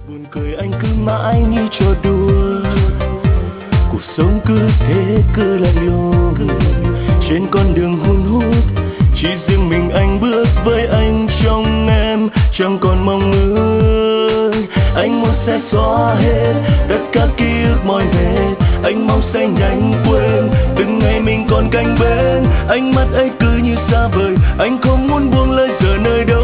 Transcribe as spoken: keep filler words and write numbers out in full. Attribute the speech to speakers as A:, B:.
A: Buồn cười anh cứ mãi như trò đùa, cuộc sống cứ thế cứ lạnh lùng. Trên con đường hun hút chỉ riêng mình anh bước với anh trong em, chẳng còn mong ước. Anh muốn sẽ xóa hết tất cả ký ức mỏi mệt, anh mong sẽ nhanh quên từng ngày mình còn cạnh bên. Ánh mắt ấy cứ như xa vời, anh không muốn buông lời giờ nơi đâu